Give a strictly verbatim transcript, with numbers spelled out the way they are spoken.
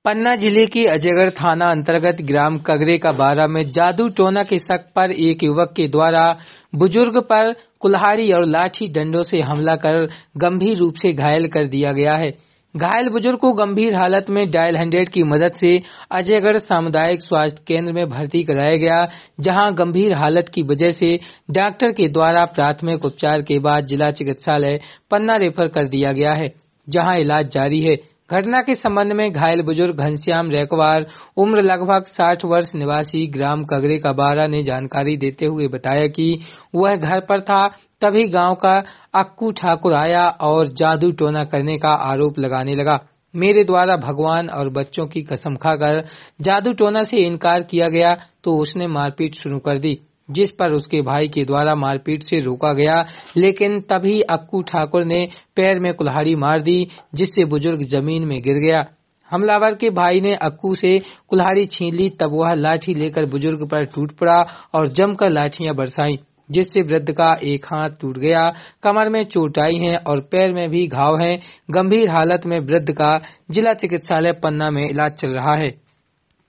पन्ना जिले के अजयगढ़ थाना अंतर्गत ग्राम कगरे का बारा में जादू टोना के शक पर एक युवक के द्वारा बुजुर्ग पर कुल्हाड़ी और लाठी डंडों से हमला कर गंभीर रूप से घायल कर दिया गया है। घायल बुजुर्ग को गंभीर हालत में डायल हंड्रेड की मदद से अजयगढ़ सामुदायिक स्वास्थ्य केंद्र में भर्ती कराया गया, जहां गंभीर हालत की वजह से डॉक्टर के द्वारा प्राथमिक उपचार के बाद जिला चिकित्सालय पन्ना रेफर कर दिया गया है, जहां इलाज जारी है। घटना के संबंध में घायल बुजुर्ग घनश्याम रैकवार उम्र लगभग साठ वर्ष निवासी ग्राम कगरे का बारा ने जानकारी देते हुए बताया कि वह घर पर था, तभी गांव का अक्कू ठाकुर आया और जादू टोना करने का आरोप लगाने लगा। मेरे द्वारा भगवान और बच्चों की कसम खाकर जादू टोना से इनकार किया गया तो उसने मारपीट शुरू कर दी, जिस पर उसके भाई के द्वारा मारपीट से रोका गया, लेकिन तभी अक्कू ठाकुर ने पैर में कुल्हाड़ी मार दी, जिससे बुजुर्ग जमीन में गिर गया। हमलावर के भाई ने अक्कू से कुल्हाड़ी छीन ली, तब वह लाठी लेकर बुजुर्ग पर टूट पड़ा और जमकर लाठियां बरसाई, जिससे वृद्ध का एक हाथ टूट गया, कमर में चोट आई है और पैर में भी घाव है। गंभीर हालत में वृद्ध का जिला चिकित्सालय पन्ना में इलाज चल रहा है।